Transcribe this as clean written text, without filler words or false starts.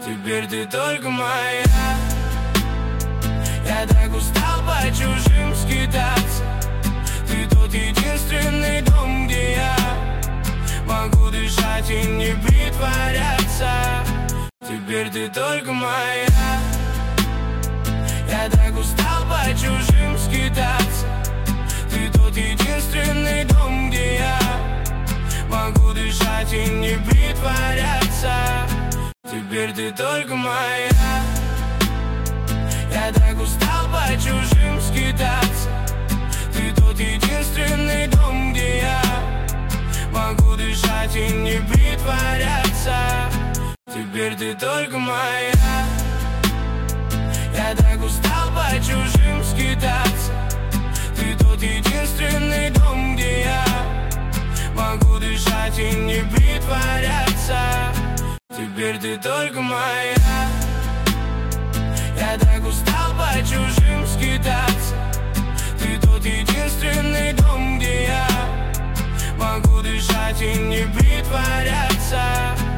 Теперь ты только моя. Я так устал по чужим скитаться. Ты тот единственный дом, где я могу дышать и не притворяться. Теперь ты только моя. Я так устал по чужим скитаться. Ты тот единственный дом, где я могу дышать и не притворяться. Теперь ты только моя. Я так устал по чужим скитаться. Ты тот единственный дом, где я могу дышать и не притворяться. Теперь ты только моя. Я так устал по чужим скитаться. Ты тот единственный дом, где я могу дышать и не притворяться. Теперь ты только моя. Я так устал по чужим скитаться. Ты тот единственный дом, где я могу дышать и не притворяться.